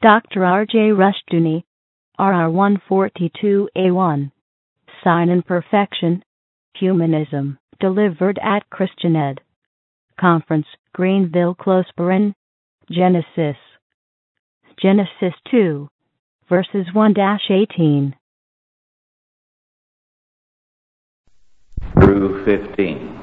Dr. R.J. Rushdoony, RR 142A1. Sign and Perfection, Humanism, delivered at Christian Ed. Conference, Greenville, Close Burin, Genesis 2, verses 1-18. Through 15.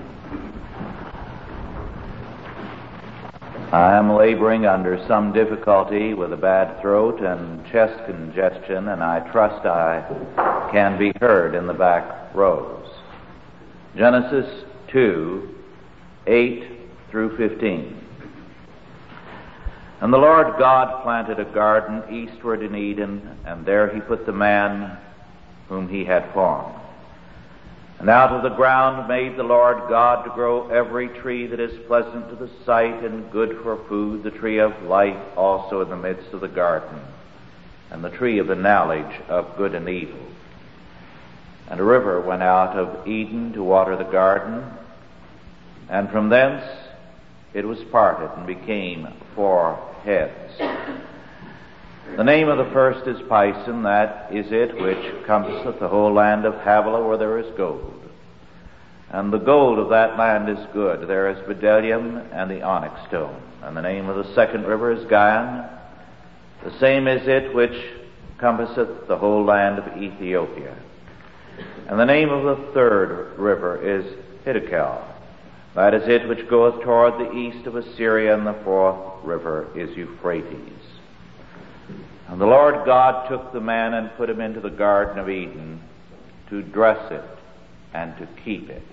I am laboring under some difficulty with a bad throat and chest congestion, and I trust I can be heard in the back rows. Genesis 2, 8 through 15. And the Lord God planted a garden eastward in Eden, and there he put the man whom he had formed. And out of the ground made the Lord God to grow every tree that is pleasant to the sight and good for food, the tree of life also in the midst of the garden, and the tree of the knowledge of good and evil. And a river went out of Eden to water the garden, and from thence it was parted and became 4 heads. The name of the first is Pison, that is it which compasseth the whole land of Havilah, where there is gold. And the gold of that land is good. There is bdellium and the onyx stone. And the name of the second river is Gihon. The same is it which compasseth the whole land of Ethiopia. And the name of the third river is Hiddekel. That is it which goeth toward the east of Assyria. And the fourth river is Euphrates. And the Lord God took the man and put him into the Garden of Eden to dress it and to keep it.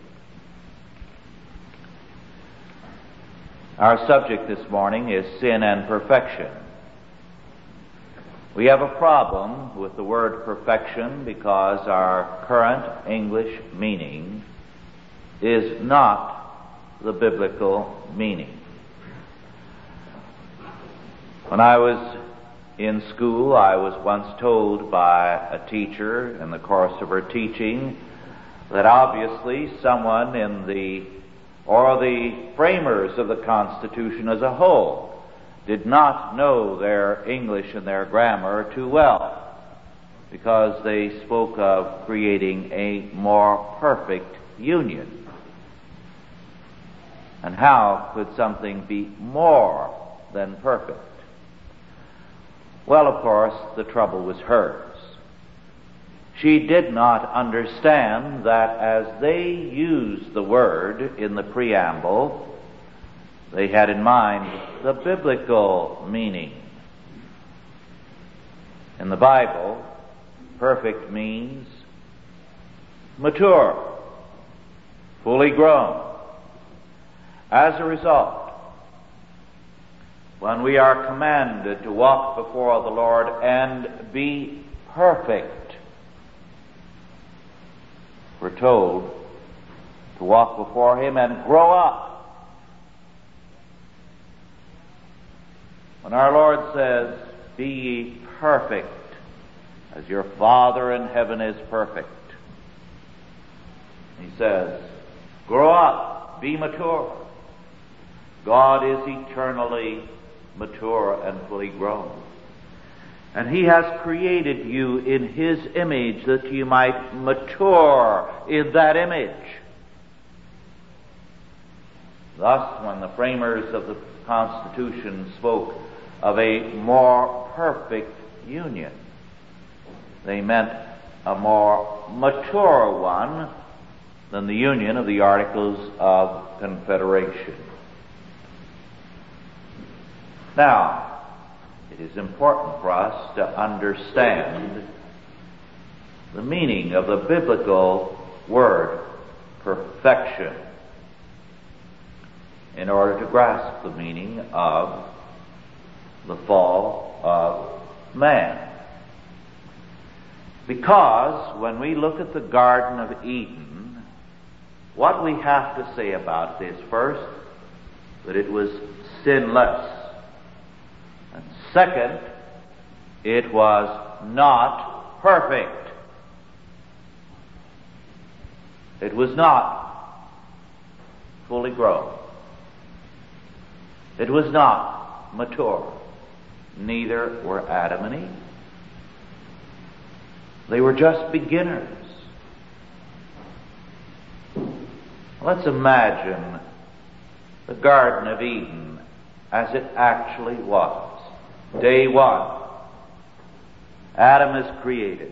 Our subject this morning is sin and perfection. We have a problem with the word perfection because our current English meaning is not the biblical meaning. When I was in school, I was once told by a teacher in the course of her teaching that obviously someone in the framers of the Constitution as a whole did not know their English and their grammar too well, because they spoke of creating a more perfect union. And how could something be more than perfect? Well, of course, the trouble was hers. She did not understand that as they used the word in the preamble, they had in mind the biblical meaning. In the Bible, perfect means mature, fully grown. As a result, when we are commanded to walk before the Lord and be perfect, we're told to walk before Him and grow up. When our Lord says, "Be ye perfect, as your Father in heaven is perfect," He says, grow up, be mature. God is eternally mature and fully grown. And He has created you in His image that you might mature in that image. Thus, when the framers of the Constitution spoke of a more perfect union, they meant a more mature one than the union of the Articles of Confederation. Now, it is important for us to understand the meaning of the biblical word perfection in order to grasp the meaning of the fall of man. Because when we look at the Garden of Eden, what we have to say about it is, first, that it was sinless. And second, it was not perfect. It was not fully grown. It was not mature. neither were Adam and Eve. They were just beginners. Let's imagine the Garden of Eden as it actually was. Day one, Adam is created,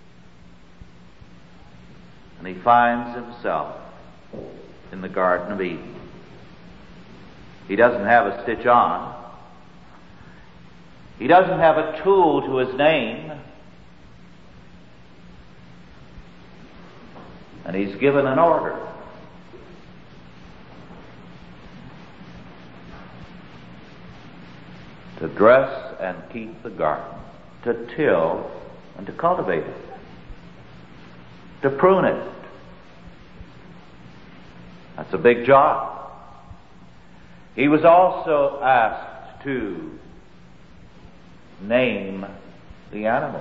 and he finds himself in the Garden of Eden. He doesn't have a stitch on. He doesn't have a tool to his name. And he's given an order. To dress and keep the garden, to till and to cultivate it, to prune it. That's a big job. He was also asked to name the animals.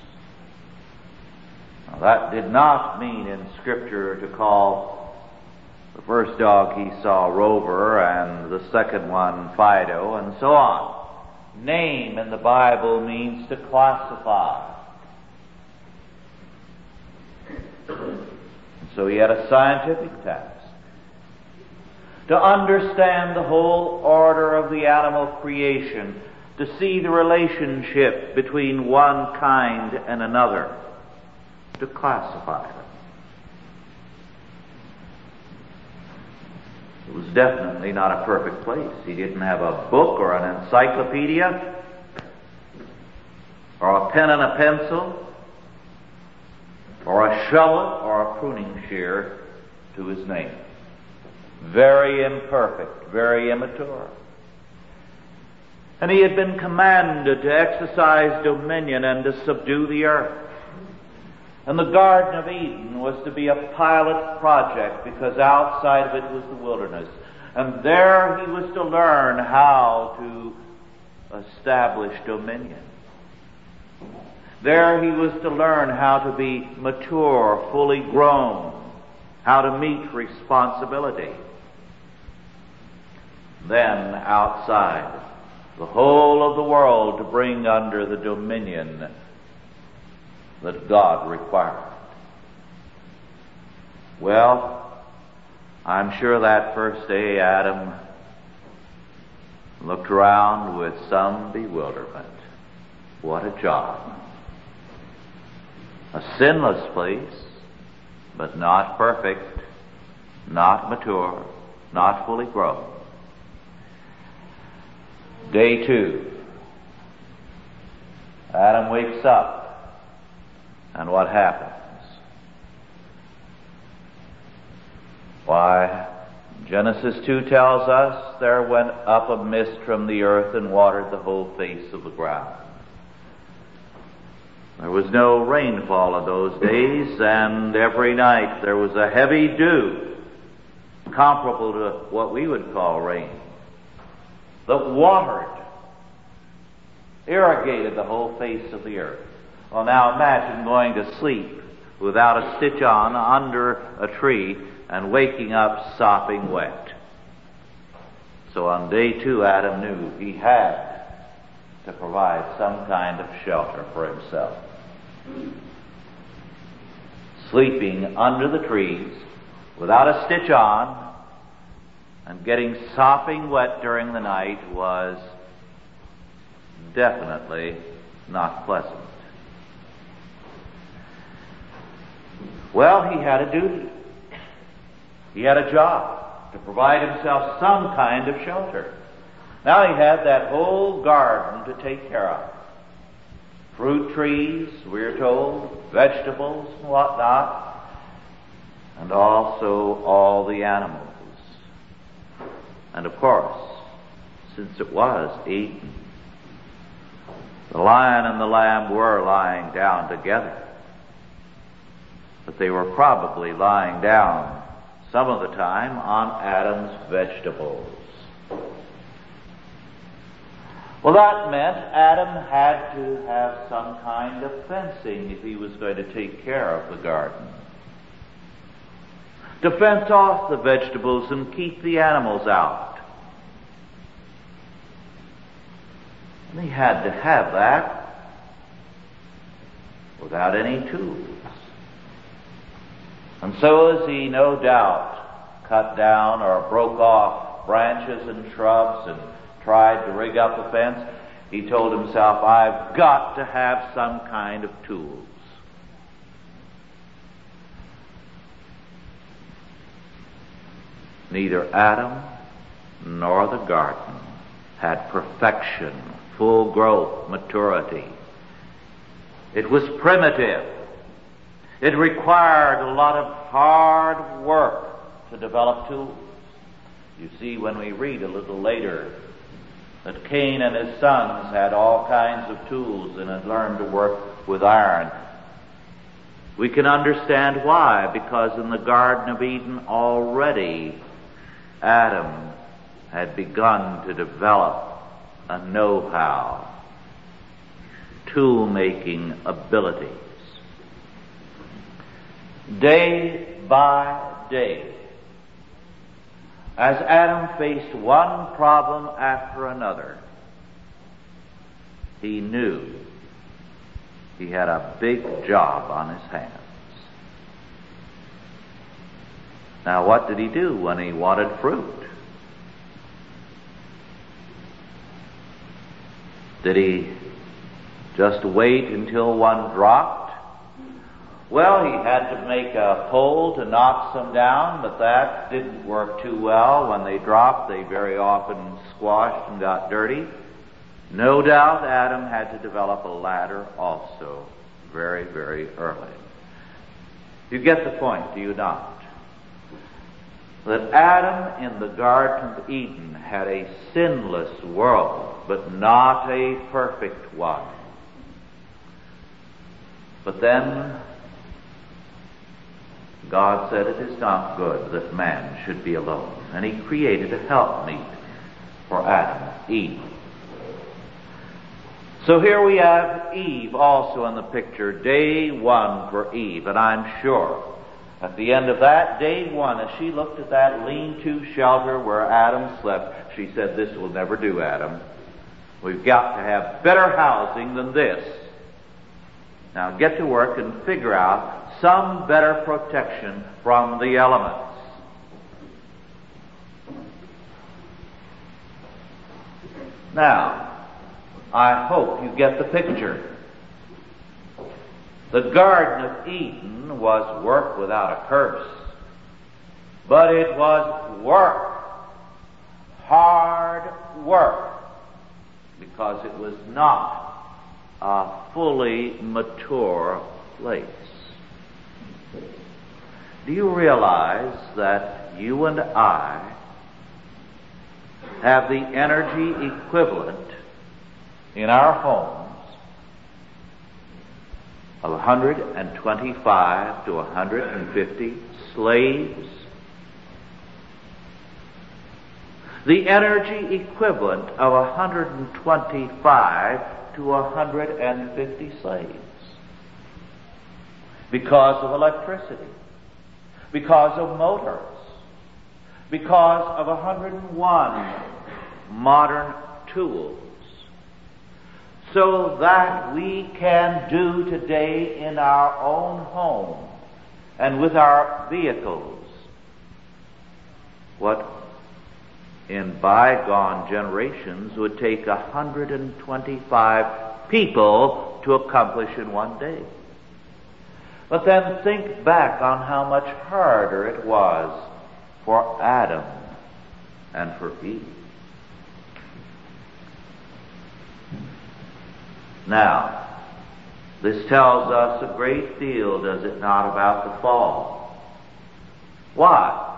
Now, that did not mean in Scripture to call the first dog he saw Rover and the second one Fido and so on. Name in the Bible means to classify. So he had a scientific task to understand the whole order of the animal creation, to see the relationship between one kind and another, to classify them. It was definitely not a perfect place. He didn't have a book or an encyclopedia or a pen and a pencil or a shovel or a pruning shear to his name. Very imperfect, very immature. And he had been commanded to exercise dominion and to subdue the earth. And the Garden of Eden was to be a pilot project because outside of it was the wilderness. And there he was to learn how to establish dominion. There he was to learn how to be mature, fully grown, how to meet responsibility. Then outside, the whole of the world to bring under the dominion that God required. Well, I'm sure that first day Adam looked around with some bewilderment. What a job. A sinless place, but not perfect, not mature, not fully grown. Day two. Adam wakes up. And what happens? Why, Genesis 2 tells us there went up a mist from the earth and watered the whole face of the ground. There was no rainfall in those days, and every night there was a heavy dew, comparable to what we would call rain, that watered, irrigated the whole face of the earth. Well, now imagine going to sleep without a stitch on under a tree and waking up sopping wet. So on day two, Adam knew he had to provide some kind of shelter for himself. Sleeping under the trees without a stitch on and getting sopping wet during the night was definitely not pleasant. Well, he had a duty. He had a job to provide himself some kind of shelter. Now he had that whole garden to take care of. Fruit trees, we're told, vegetables and whatnot, and also all the animals. And of course, since it was Eden, the lion and the lamb were lying down together. But they were probably lying down some of the time on Adam's vegetables. Well, that meant Adam had to have some kind of fencing if he was going to take care of the garden. To fence off the vegetables and keep the animals out. And he had to have that without any tools. And so as he no doubt cut down or broke off branches and shrubs and tried to rig up a fence, he told himself, I've got to have some kind of tools. Neither Adam nor the garden had perfection, full growth, maturity. It was primitive. It required a lot of hard work to develop tools. You see, when we read a little later that Cain and his sons had all kinds of tools and had learned to work with iron, we can understand why, because in the Garden of Eden already Adam had begun to develop a know-how, tool-making abilities. Day by day, as Adam faced one problem after another, he knew he had a big job on his hands. Now, what did he do when he wanted fruit? Did he just wait until one dropped? Well, he had to make a pole to knock some down, but that didn't work too well. When they dropped, they very often squashed and got dirty. No doubt Adam had to develop a ladder also very, very early. You get the point, do you not? That Adam in the Garden of Eden had a sinless world, but not a perfect one. But then God said, it is not good that man should be alone. And he created a helpmeet for Adam, Eve. So here we have Eve also in the picture, day one for Eve. And I'm sure at the end of that day one, as she looked at that lean-to shelter where Adam slept, she said, this will never do, Adam. We've got to have better housing than this. Now get to work and figure out some better protection from the elements. Now, I hope you get the picture. The Garden of Eden was work without a curse, but it was work, hard work, because it was not a fully mature place. Do you realize that you and I have the energy equivalent in our homes of 125 to 150 slaves? The energy equivalent of 125 to 150 slaves. Because of electricity. Because of motors. Because of 101 modern tools. So that we can do today in our own home and with our vehicles what in bygone generations would take 125 people to accomplish in one day. But then think back on how much harder it was for Adam and for Eve. Now, this tells us a great deal, does it not, about the fall? Why?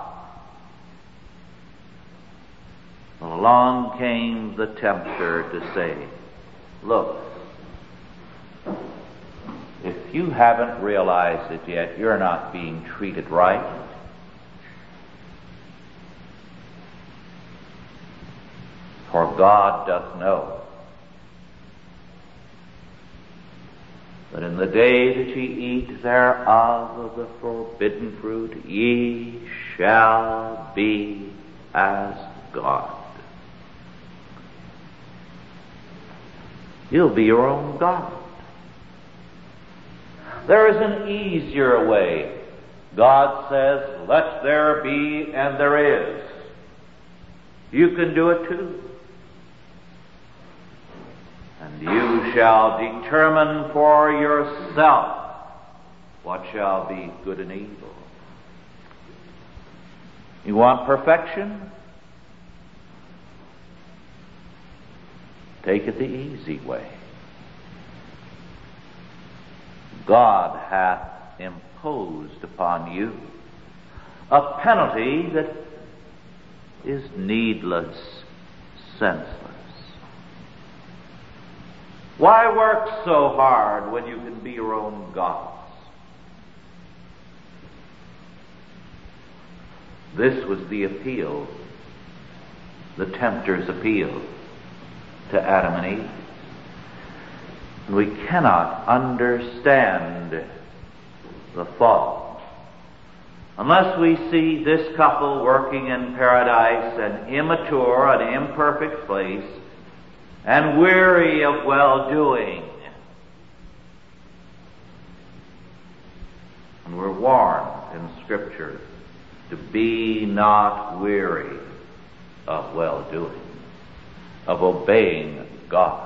Well, along came the tempter to say, look, if you haven't realized it yet, you're not being treated right. For God doth know that in the day that ye eat thereof of the forbidden fruit, ye shall be as God. You'll be your own God. There is an easier way. God says, let there be, and there is. You can do it too. And you shall determine for yourself what shall be good and evil. You want perfection? Take it the easy way. God hath imposed upon you a penalty that is needless, senseless. Why work so hard when you can be your own gods? This was the appeal, the tempter's appeal to Adam and Eve. And we cannot understand the fall unless we see this couple working in paradise, an immature, an imperfect place, and weary of well-doing. And we're warned in Scripture to be not weary of well-doing, of obeying God.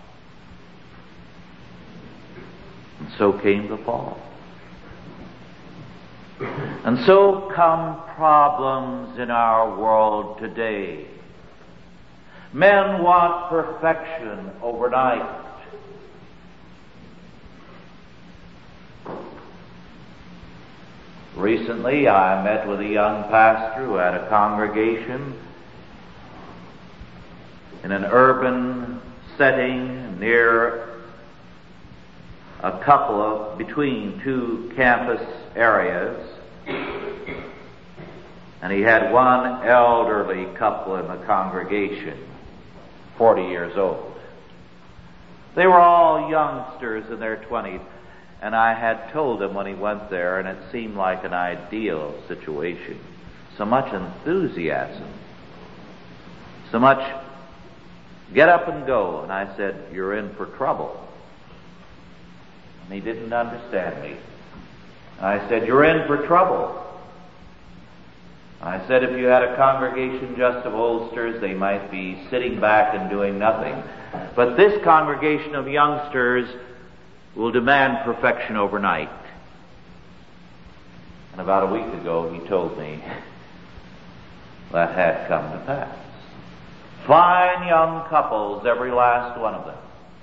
And so came the fall. And so come problems in our world today. Men want perfection overnight. Recently, I met with a young pastor who had a congregation in an urban setting near between two campus areas. And he had one elderly couple in the congregation, 40 years old. They were all youngsters in their 20s, and I had told him when he went there, and it seemed like an ideal situation. So much enthusiasm, so much get up and go. And I said, you're in for trouble. And he didn't understand me. And I said, you're in for trouble. I said, if you had a congregation just of oldsters, they might be sitting back and doing nothing. But this congregation of youngsters will demand perfection overnight. And about a week ago, he told me that had come to pass. Fine young couples, every last one of them.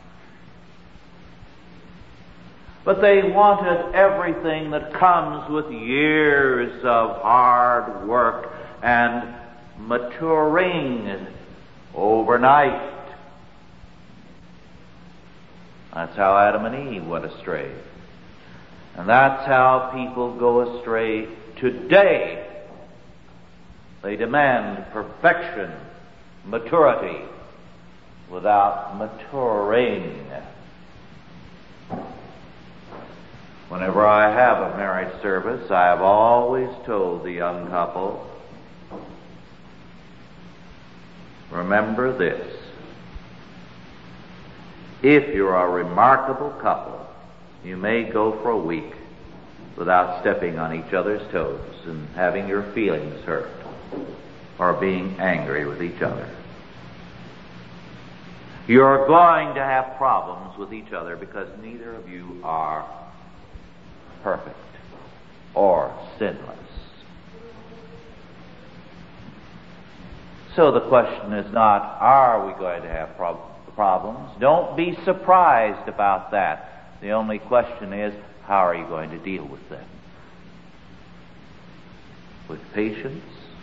But they wanted everything that comes with years of hard work and maturing overnight. That's how Adam and Eve went astray. And that's how people go astray today. They demand perfection, maturity, without maturing. Whenever I have a marriage service, I have always told the young couple, remember this. If you're a remarkable couple, you may go for a week without stepping on each other's toes and having your feelings hurt or being angry with each other. You're going to have problems with each other because neither of you are perfect or sinless. So the question is not, are we going to have problems? Don't be surprised about that. The only question is, how are you going to deal with them? With patience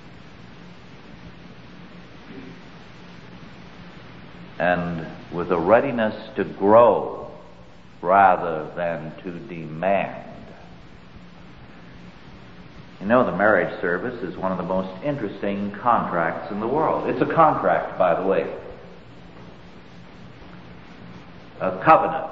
and with a readiness to grow rather than to demand. You know, the marriage service is one of the most interesting contracts in the world. It's a contract, by the way. A covenant.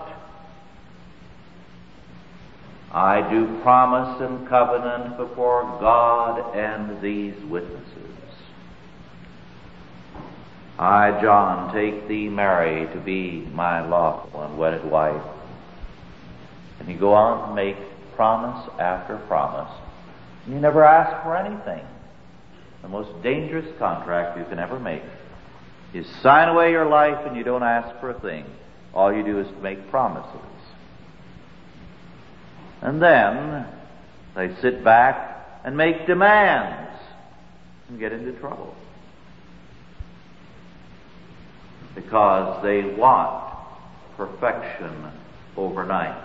I do promise and covenant before God and these witnesses. I, John, take thee, Mary, to be my lawful and wedded wife. And you go on to make promise after promise, and you never ask for anything. The most dangerous contract you can ever make is sign away your life and you don't ask for a thing. All you do is make promises. And then they sit back and make demands and get into trouble. Because they want perfection overnight.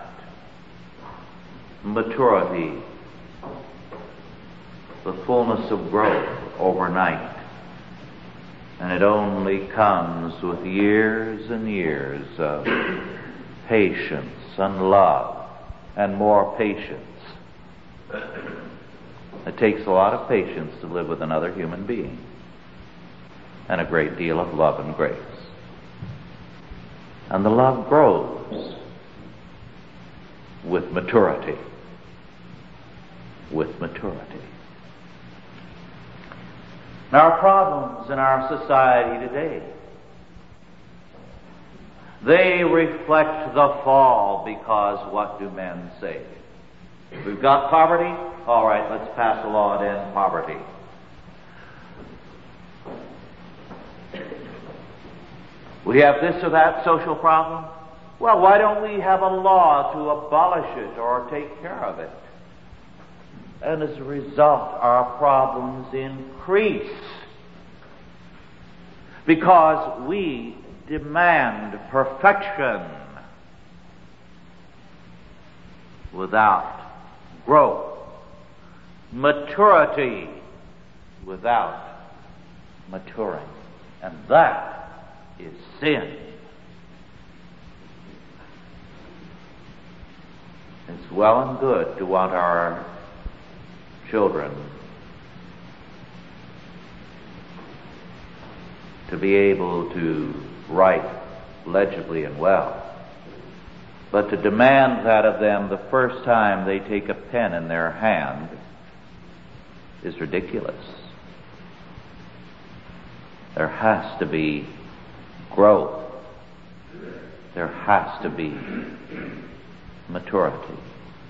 Maturity, the fullness of growth overnight. And it only comes with years and years of patience and love and more patience. It takes a lot of patience to live with another human being, and a great deal of love and grace. And the love grows with maturity. With maturity. Now, our problems in our society today, they reflect the fall, because what do men say? We've got poverty? All right, let's pass a law to end poverty. We have this or that social problem? Well, why don't we have a law to abolish it or take care of it? And as a result, our problems increase because we demand perfection without growth, maturity without maturing. And that is sin. It's well and good to want our children to be able to write legibly and well, but to demand that of them the first time they take a pen in their hand is ridiculous. There has to be growth. There has to be maturity.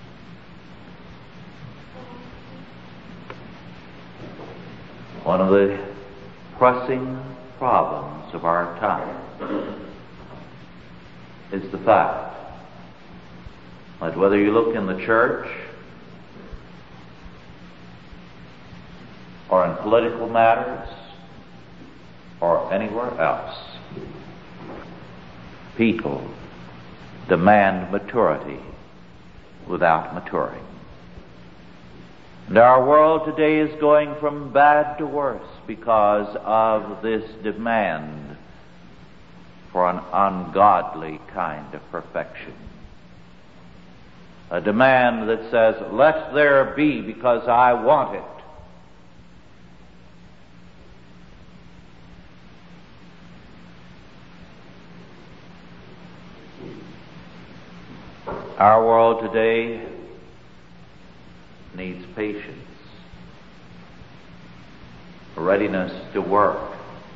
One of the pressing problems of our time is the fact that whether you look in the church or in political matters or anywhere else, people demand maturity without maturing. And our world today is going from bad to worse because of this demand for an ungodly kind of perfection. A demand that says, let there be because I want it. Our world today needs patience, a readiness to work,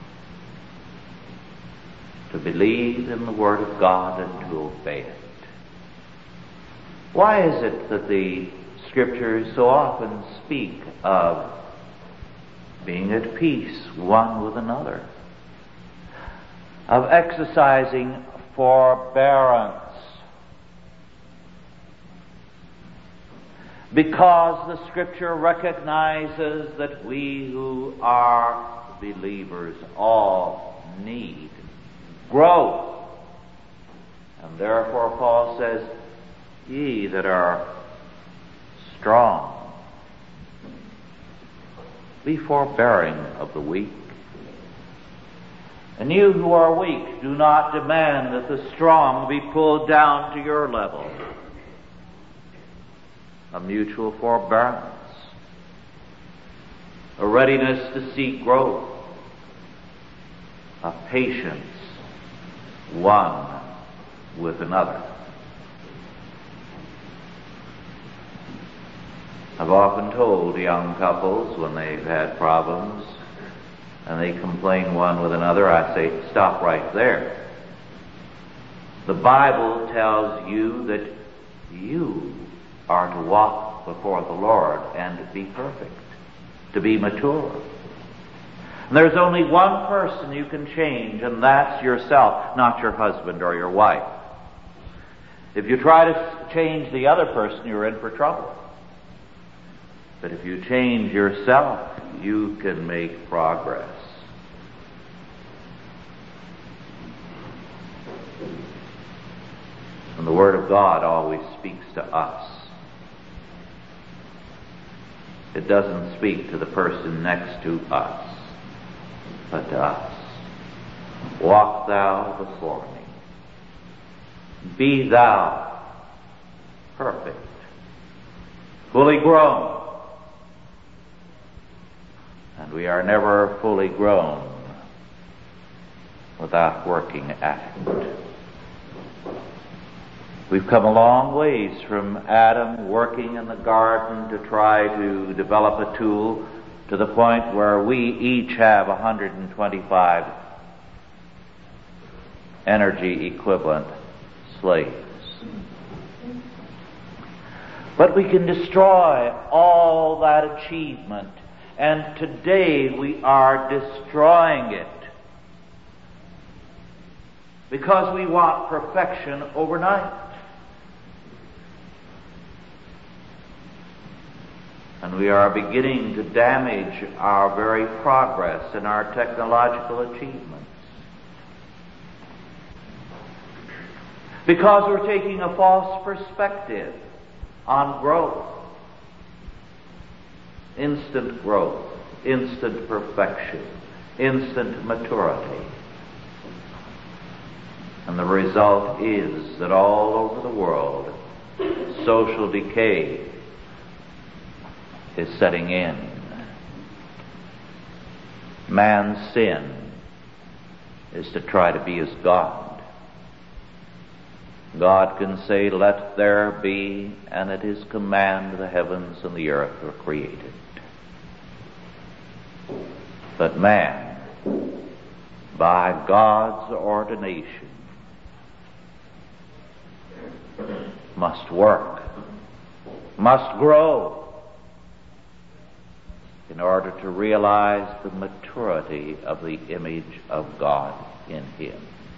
to believe in the Word of God and to obey it. Why is it that the Scriptures so often speak of being at peace one with another, of exercising forbearance? Because the Scripture recognizes that we who are believers all need growth. And therefore Paul says, ye that are strong, be forbearing of the weak. And you who are weak, do not demand that the strong be pulled down to your level. A mutual forbearance, a readiness to seek growth, a patience one with another. I've often told young couples when they've had problems and they complain one with another, I say, stop right there. The Bible tells you that you are to walk before the Lord and to be perfect, to be mature. And there's only one person you can change, and that's yourself, not your husband or your wife. If you try to change the other person, you're in for trouble. But if you change yourself, you can make progress. And the Word of God always speaks to us. It doesn't speak to the person next to us, but to us. Walk thou before me. Be thou perfect, fully grown. And we are never fully grown without working at it. We've come a long ways from Adam working in the garden to try to develop a tool to the point where we each have 125 energy equivalent slaves. But we can destroy all that achievement, and today we are destroying it because we want perfection overnight. And we are beginning to damage our very progress and our technological achievements. Because we're taking a false perspective on growth. Instant growth, instant perfection, instant maturity. And the result is that all over the world, social decay is setting in. Man's sin is to try to be as God. God can say, let there be, and at His command the heavens and the earth were created. But man, by God's ordination, must work, must grow, in order to realize the maturity of the image of God in him.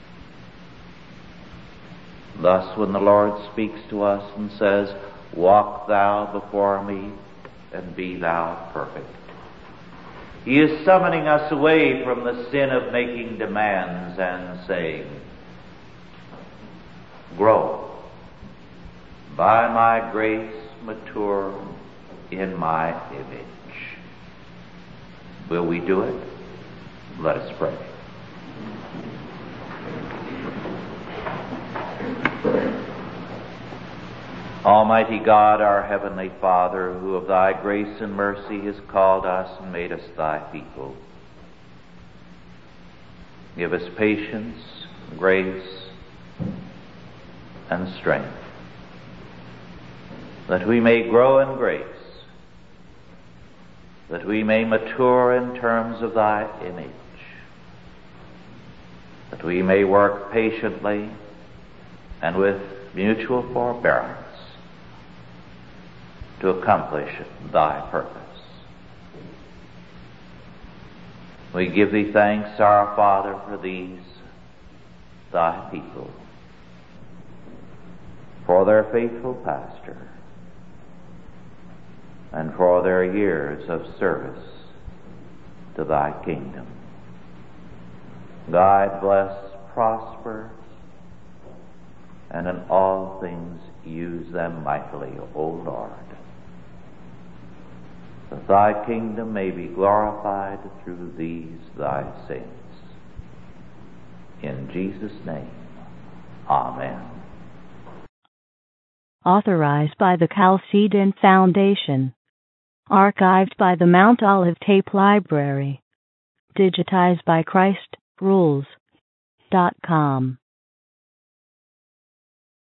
Thus, when the Lord speaks to us and says, walk thou before me and be thou perfect, He is summoning us away from the sin of making demands and saying, grow by my grace, mature in my image. Will we do it? Let us pray. Almighty God, our Heavenly Father, who of thy grace and mercy has called us and made us thy people, give us patience, grace, and strength, that we may grow in grace, that we may mature in terms of thy image, that we may work patiently and with mutual forbearance to accomplish thy purpose. We give thee thanks, our Father, for these thy people, for their faithful pastor, and for their years of service to thy kingdom. Guide, bless, prosper, and in all things use them mightily, O Lord, that thy kingdom may be glorified through these thy saints. In Jesus' name, amen. Authorized by the Chalcedon Foundation. Archived by the Mount Olive Tape Library. Digitized by ChristRules.com.